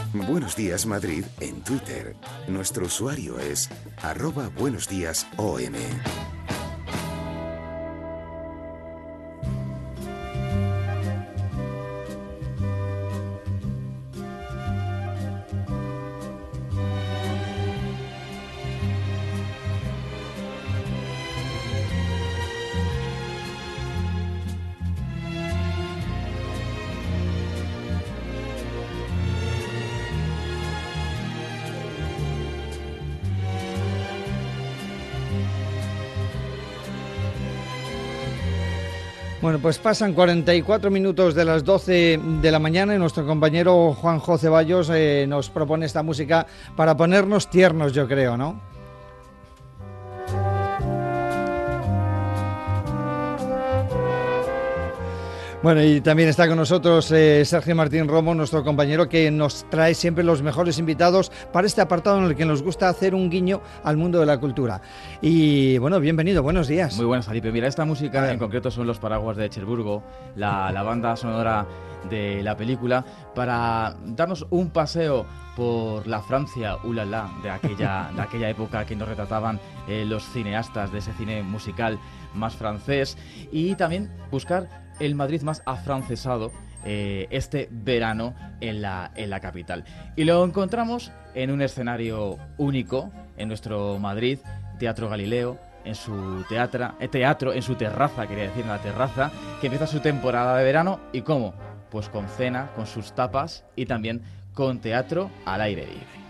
Buenos Días Madrid en Twitter. Nuestro usuario es @buenosdíasom. Bueno, pues pasan 44 minutos de las 12 de la mañana y nuestro compañero Juanjo Ceballos nos propone esta música para ponernos tiernos, yo creo, ¿no? Bueno, y también está con nosotros Sergio Martín Romo, nuestro compañero, que nos trae siempre los mejores invitados para este apartado en el que nos gusta hacer un guiño al mundo de la cultura. Y bueno, bienvenido, buenos días. Muy buenas, Felipe. Mira, esta música en concreto son Los Paraguas de Cherburgo, la banda sonora de la película, para darnos un paseo por la Francia ulala de aquella época que nos retrataban los cineastas de ese cine musical más francés, y también buscar el Madrid más afrancesado este verano en la capital. Y lo encontramos en un escenario único en nuestro Madrid, Teatro Galileo, en su teatro, en su terraza, quería decir, en la terraza, que empieza su temporada de verano. ¿Y cómo? Pues con cena, con sus tapas y también con teatro al aire libre.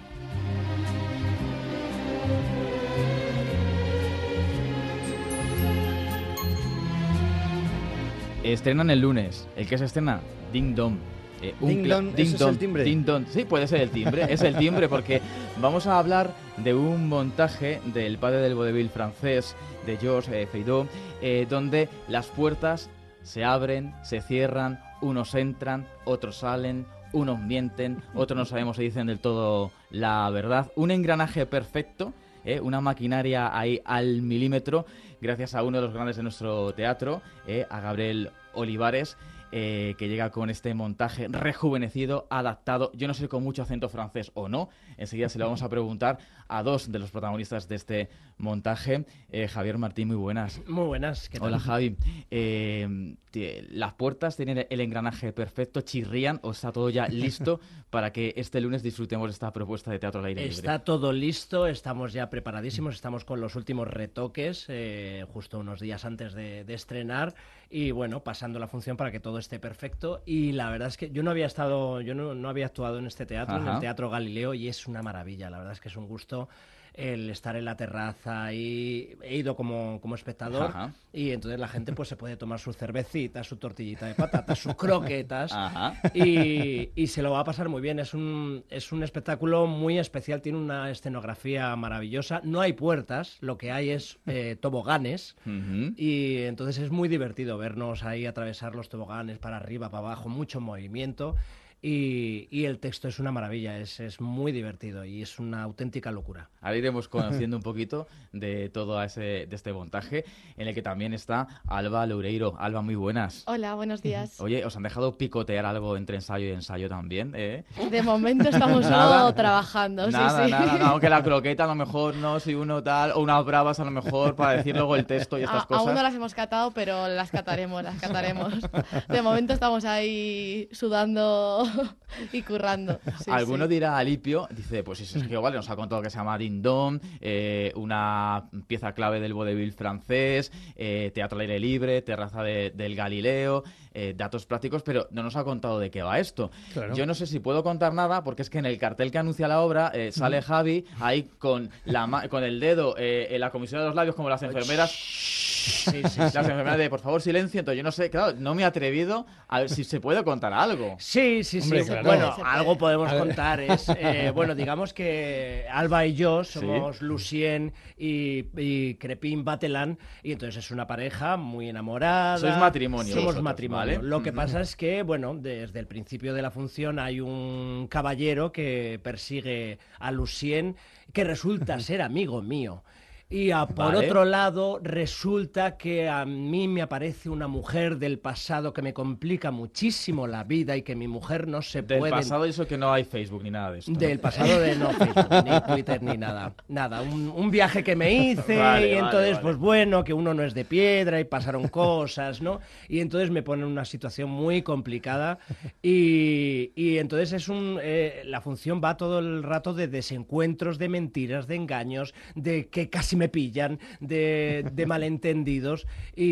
Estrenan el lunes. ¿El que se estrena? Ding Dong. Ding Dong, ¿eso es el timbre? Ding Dong. Sí, puede ser el timbre. Es el timbre porque vamos a hablar de un montaje del padre del vodevil francés, de Georges Feydeau, donde las puertas se abren, se cierran, unos entran, otros salen, unos mienten, otros no sabemos si dicen del todo la verdad. Un engranaje perfecto, una maquinaria ahí al milímetro, gracias a uno de los grandes de nuestro teatro, a Gabriel Olivares, que llega con este montaje rejuvenecido, adaptado, yo no sé, con mucho acento francés o no. Enseguida se lo vamos a preguntar a dos de los protagonistas de este montaje. Javier Martín, muy buenas. Muy buenas, ¿qué tal? Hola, Javi. ¿Las puertas tienen el engranaje perfecto, chirrían o está todo ya listo para que este lunes disfrutemos esta propuesta de teatro al aire libre? Está todo listo, estamos ya preparadísimos, estamos con los últimos retoques, justo unos días antes de estrenar, y bueno, pasando la función para que todo esté perfecto. Y la verdad es que yo no había actuado en este teatro, en el Teatro Galileo, y es una maravilla. La verdad es que es un gusto el estar en la terraza, y he ido como espectador. Ajá. Y entonces la gente pues se puede tomar su cervecita, su tortillita de patatas, sus croquetas, y se lo va a pasar muy bien. Es un espectáculo muy especial, tiene una escenografía maravillosa, no hay puertas, lo que hay es toboganes, y entonces es muy divertido vernos ahí atravesar los toboganes para arriba, para abajo, mucho movimiento. Y el texto es una maravilla, es muy divertido y es una auténtica locura. Ahora iremos conociendo un poquito de todo de este montaje, en el que también está Alba Loureiro. Alba, muy buenas. Hola, buenos días. Oye, ¿os han dejado picotear algo entre ensayo y ensayo también? De momento estamos solo trabajando. Nada, aunque la croqueta a lo mejor no, si uno tal, o unas bravas a lo mejor para decir luego el texto y estas cosas. Aún no las hemos catado, pero las cataremos. De momento estamos ahí sudando y currando. Alguno dirá, Alipio, dice, pues es que vale, nos ha contado que se llama Ding Dong, una pieza clave del vodevil francés, teatro al aire libre, terraza del Galileo, datos prácticos, pero no nos ha contado de qué va esto. Claro. Yo no sé si puedo contar nada, porque es que en el cartel que anuncia la obra sale Javi ahí con el dedo en la comisión de los labios, como las enfermeras. Sí. Las enfermeras de, por favor, silencio. Entonces yo no sé, claro, no me he atrevido a ver si se puede contar algo. Sí. Hombre, claro. Bueno, algo podemos contar. Bueno, digamos que Alba y yo somos Lucien y Crepin Batelán, y entonces es una pareja muy enamorada. Sois matrimonio. Somos matrimonio. ¿Vale? Lo que pasa es que, bueno, desde el principio de la función hay un caballero que persigue a Lucien, que resulta ser amigo mío. Y por Vale. otro lado, resulta que a mí me aparece una mujer del pasado que me complica muchísimo la vida y que mi mujer no se Del puede... pasado y eso que no hay Facebook ni nada de esto. Del pasado de no Facebook, ni Twitter, ni nada. Nada, un viaje que me hice Vale, y entonces, vale. pues bueno, que uno no es de piedra y pasaron cosas, ¿no? Y entonces me pone en una situación muy complicada y entonces la función va todo el rato de desencuentros, de mentiras, de engaños, de que casi me pillan, de malentendidos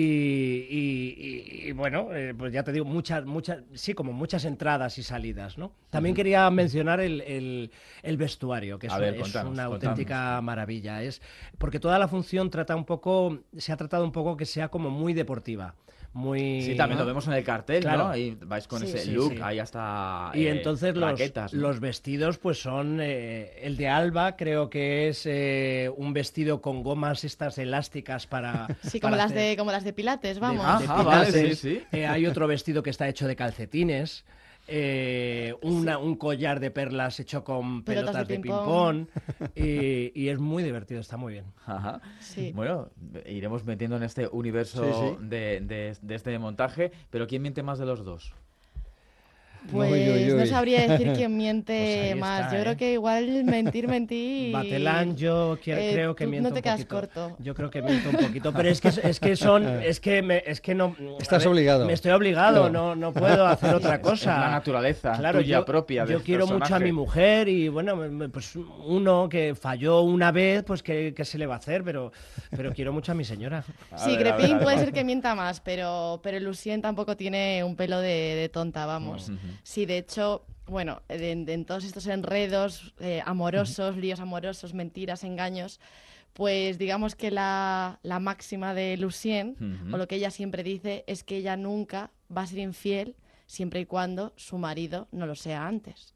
y bueno, pues ya te digo, sí, como muchas entradas y salidas, ¿no? También quería mencionar el vestuario, que es, A ver, es contanos, una contanos. auténtica maravilla. Porque toda la función se ha tratado un poco que sea como muy deportiva. Muy... Sí, también lo vemos en el cartel, Claro. ¿no? Ahí vais con Sí, ese sí, look, sí. ahí hasta Y entonces raquetas, ¿no? los vestidos pues son el de Alba, creo que es un vestido con gomas estas elásticas para... Sí, para hacer- como las de Pilates, vamos. Ah, de Ajá, vale, pilates. sí, Hay otro vestido que está hecho de calcetines. Un collar de perlas hecho con Pelotas pelotas de de ping-pong. ping-pong y es muy divertido, está muy bien. Ajá. Sí. Bueno, iremos metiendo en este universo Sí, sí. de este montaje, pero ¿quién miente más de los dos? Pues Uy, uy, no uy. sabría decir quién Pues miente ahí más. está, Yo creo que igual mentir. Batelán, yo creo que tú miento no te un quedas poquito. corto. Yo creo que miento un poquito, pero es que no. Estás a ver, obligado. Me estoy obligado, Claro. no puedo hacer otra Es cosa. una naturaleza Claro, tuya yo, propia Yo del quiero mucho a personaje. mi mujer y bueno, pues uno que falló una vez, pues ¿qué se le va a hacer? Pero quiero mucho a mi señora. Sí, A ver, Crepin puede vamos. ser que mienta más, pero Lucien tampoco tiene un pelo de tonta, vamos. Sí, de hecho, bueno, en todos estos enredos amorosos, líos amorosos, mentiras, engaños, pues digamos que la máxima de Lucien, Ujú. o lo que ella siempre dice, es que ella nunca va a ser infiel siempre y cuando su marido no lo sea antes.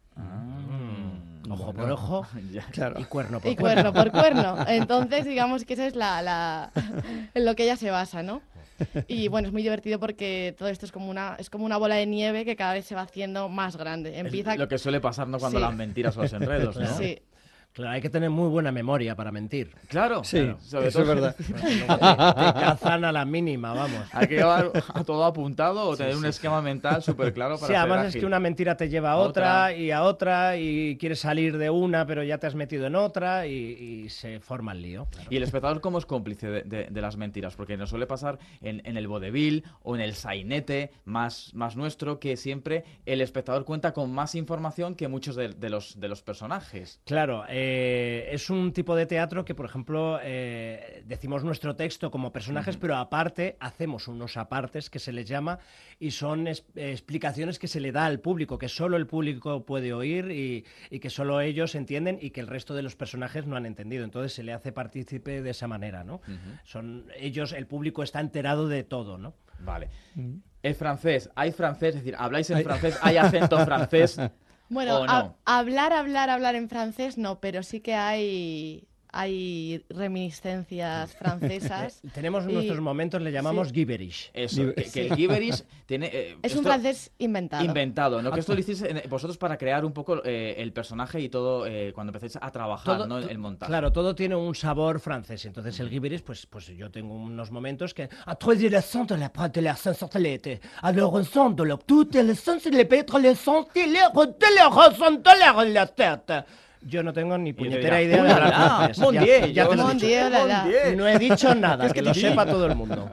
Ojo por ojo Ya. Claro. y cuerno por Y cuerno por cuerno. Entonces, digamos que esa es en lo que ella se basa, ¿no? Y bueno, es muy divertido porque todo esto es como una bola de nieve que cada vez se va haciendo más grande. Empieza... Es lo que suele pasar, ¿no? Cuando Sí. las mentiras o los enredos, ¿no? Sí. Claro, hay que tener muy buena memoria para mentir. Claro, Sí, claro. Sobre eso es todo- verdad. Te cazan a la mínima, vamos. Hay que llevar a todo apuntado o tener un esquema mental súper claro para Sí, ser además es ágil. que una mentira te lleva a A otra otra. y a otra y quieres salir de una, pero ya te has metido en otra y se forma el lío. Y el espectador, ¿cómo es cómplice de las mentiras? Porque nos suele pasar en el vodevil o en el sainete más nuestro, que siempre el espectador cuenta con más información que muchos de los personajes. Claro, es un tipo de teatro que, por ejemplo, decimos nuestro texto como personajes, pero aparte hacemos unos apartes que se les llama y son explicaciones que se le da al público, que solo el público puede oír y que solo ellos entienden y que el resto de los personajes no han entendido. Entonces se le hace partícipe de esa manera, ¿no? El público está enterado de todo, ¿no? Vale. El francés, ¿hay francés? Es decir, ¿habláis en francés? ¿Hay acento francés? Bueno, ¿O no? hablar en francés no, pero sí que hay reminiscencias francesas. Tenemos Y- nuestros momentos, le llamamos sí. gibberish. Eso, que el gibberish tiene... Es un esto- francés inventado. Inventado, ¿no? Que esto lo hicisteis vosotros para crear un poco el personaje y todo cuando empecéis a trabajar, ¿no? El montaje. Claro, todo tiene un sabor francés. Entonces el gibberish, pues yo tengo unos momentos que a través de la sente la prate la sensortelete, a lo resonto lo tutte le sensi le petre le senti le resonto la tête. Yo no tengo ni Y te puñetera dirá, idea de hablar "Hola, francés". mon Ya- Dieu, ya yo te lo he Mon dicho. Dieu, la, la. No he dicho nada, que lo sepa todo el mundo.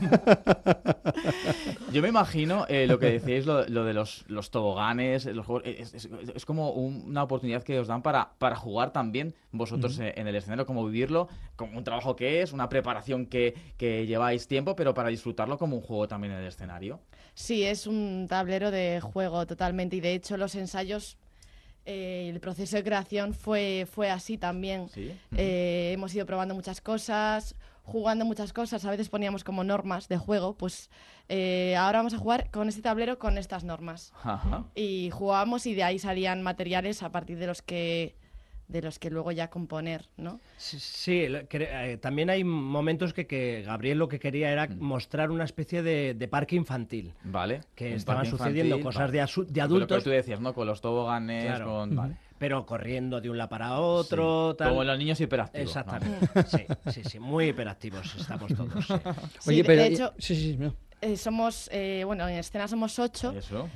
Yo me imagino lo que decíais, lo de los toboganes, los juegos, es como una oportunidad que os dan para jugar también vosotros en el escenario, como vivirlo, como un trabajo que es, una preparación que lleváis tiempo, pero para disfrutarlo como un juego también en el escenario. Sí, es un tablero de juego totalmente y de hecho los ensayos, el proceso de creación fue así también. Sí. Hemos ido probando muchas cosas, jugando muchas cosas, a veces poníamos como normas de juego, pues ahora vamos a jugar con este tablero con estas normas. Ajá. Y jugábamos y de ahí salían materiales a partir de los que de los que luego ya componer, ¿no? Sí, también hay momentos que Gabriel lo que quería era mostrar una especie de parque infantil. Vale. Que estaban sucediendo cosas de adultos. Lo que tú decías, ¿no? Con los toboganes, claro. Vale. Pero corriendo de un lado para otro. Sí. Tal. Como los niños hiperactivos. Exactamente. ¿No? Sí, muy hiperactivos estamos todos. Sí. Oye, de pero hecho, no. Somos, en escena somos 8. Eso.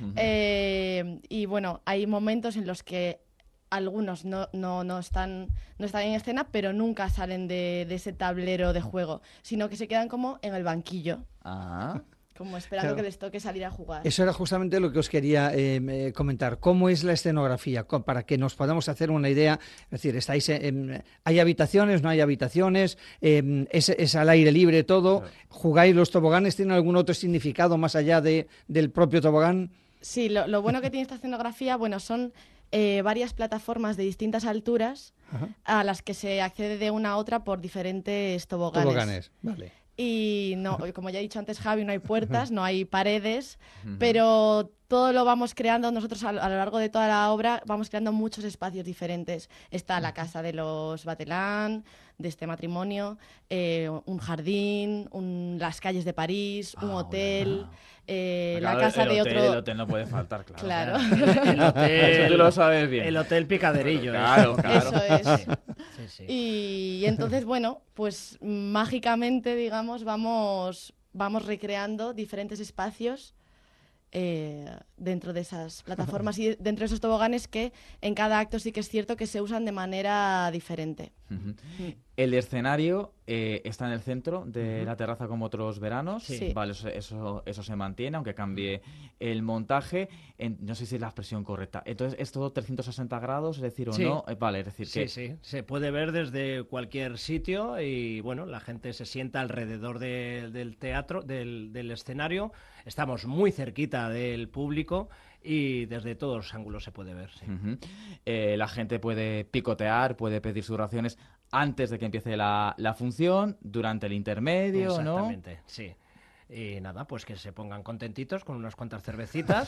Y bueno, hay momentos en los que algunos no están en escena, pero nunca salen de ese tablero de juego, sino que se quedan como en el banquillo. Como esperando que les toque salir a jugar. Eso era justamente lo que os quería comentar. ¿Cómo es la escenografía? Para que nos podamos hacer una idea. Es decir, ¿hay habitaciones, no hay habitaciones? ¿Es al aire libre todo? Claro. ¿Jugáis los toboganes? ¿Tienen algún otro significado más allá del propio tobogán? Sí, lo bueno que tiene esta escenografía, son varias plataformas de distintas alturas. Ajá. A las que se accede de una a otra por diferentes toboganes. Vale. Y no, como ya he dicho antes, Javi, no hay puertas, no hay paredes, pero todo lo vamos creando nosotros a lo largo de toda la obra, vamos creando muchos espacios diferentes. Está la casa de los Batelán, de este matrimonio, un jardín, las calles de París, un hotel, la casa de otro... El hotel no puede faltar, claro. El hotel, eso tú lo sabes bien. El hotel Picaderillo. Claro. Eso es. Sí. Y entonces, pues mágicamente, digamos, vamos recreando diferentes espacios dentro de esas plataformas y dentro de esos toboganes que en cada acto sí que es cierto que se usan de manera diferente. El escenario está en el centro de la terraza como otros veranos. Sí. Vale, eso se mantiene, aunque cambie el montaje. No sé si es la expresión correcta. Entonces, ¿es todo 360 grados? Es decir, ¿o no? Vale, es decir que... Sí. Se puede ver desde cualquier sitio y, la gente se sienta alrededor del teatro, del escenario. Estamos muy cerquita del público y desde todos los ángulos se puede ver. Sí. La gente puede picotear, puede pedir sus raciones antes de que empiece la función, durante el intermedio, Exactamente, ¿no? Sí. Y nada, pues que se pongan contentitos con unas cuantas cervecitas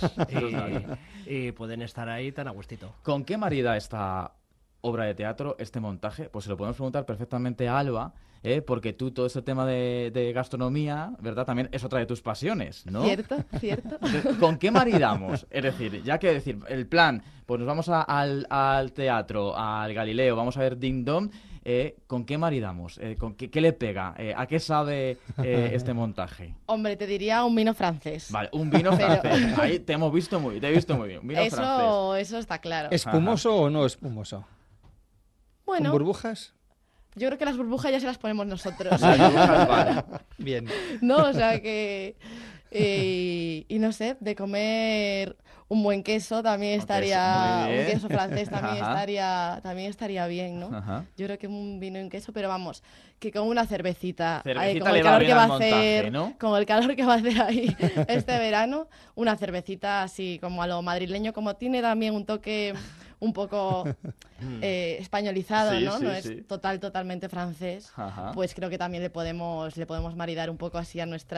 y pueden estar ahí tan a gustito. ¿Con qué marida esta obra de teatro, este montaje? Pues se lo podemos preguntar perfectamente a Alba, porque tú todo ese tema de gastronomía, ¿verdad? También es otra de tus pasiones, ¿no? Cierto. Entonces, ¿con qué maridamos? Es decir, el plan, pues nos vamos al teatro, al Galileo, vamos a ver Ding Dong. ¿Con qué maridamos? ¿Qué le pega? ¿A qué sabe este montaje? Hombre, te diría un vino francés. Vale, un vino francés. Ahí te he visto muy bien. Un vino francés. Eso está claro. ¿Espumoso o no espumoso? Bueno. ¿Con burbujas? Yo creo que las burbujas ya se las ponemos nosotros. Las burbujas, vale. Bien. No, o sea que... y no sé, de comer un buen queso también estaría... Un queso francés también estaría bien, ¿no? Ajá. Yo creo que un vino y un queso, pero vamos, que con una cervecita con el calor que va a hacer, ¿no? con el calor que va a hacer ahí este verano, una cervecita así como a lo madrileño, como tiene también un toque un poco españolizado, ¿no? No es totalmente francés. Ajá. Pues creo que también le podemos maridar un poco así a nuestro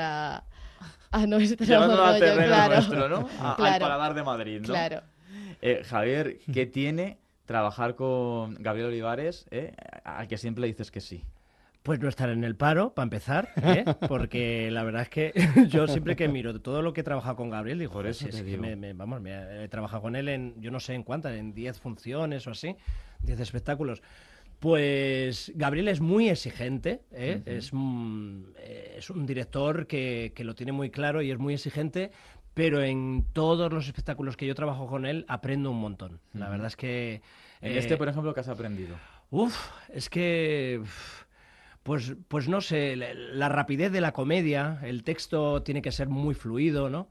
llevando al rollo, terreno claro. nuestro, ¿no? Al paladar de Madrid, ¿no? Claro. Javier, ¿qué tiene trabajar con Gabriel Olivares, al que siempre le dices que sí? Pues no estar en el paro, para empezar, porque la verdad es que yo siempre que miro todo lo que he trabajado con Gabriel, digo, por eso es que he trabajado con él yo no sé en cuántas, en 10 funciones o así, 10 espectáculos. Pues Gabriel es muy exigente, es un director que lo tiene muy claro y es muy exigente, pero en todos los espectáculos que yo trabajo con él aprendo un montón. La verdad es que... En por ejemplo, ¿qué has aprendido? Es que... Pues no sé, la rapidez de la comedia, el texto tiene que ser muy fluido, ¿no?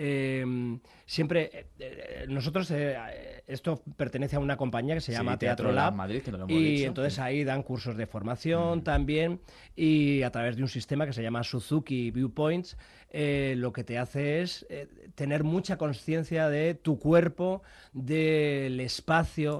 Siempre nosotros esto pertenece a una compañía que se llama Teatro Lab Madrid, que no lo hemos y dicho. entonces ahí dan cursos de formación también y a través de un sistema que se llama Suzuki Viewpoints lo que te hace es tener mucha conciencia de tu cuerpo, del espacio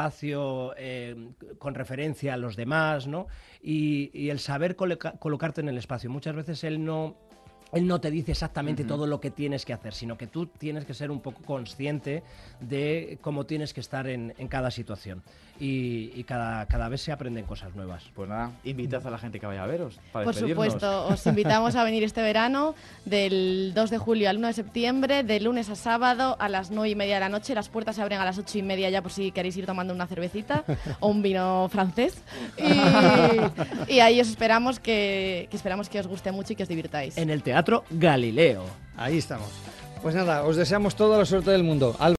con referencia a los demás, ¿no? Y el saber colocarte en el espacio. Muchas veces él no él no te dice exactamente todo lo que tienes que hacer, sino que tú tienes que ser un poco consciente de cómo tienes que estar en cada situación. Y cada vez se aprenden cosas nuevas. Pues nada, invitad a la gente que vaya a veros para Por despedirnos. supuesto, os invitamos a venir este verano del 2 de julio al 1 de septiembre, de lunes a sábado a las 9:30 de la noche. Las puertas se abren a las 8:30 ya por si queréis ir tomando una cervecita o un vino francés. Y ahí os esperamos que os guste mucho y que os divirtáis. En el Teatro Galileo. Ahí estamos. Pues nada, os deseamos toda la suerte del mundo.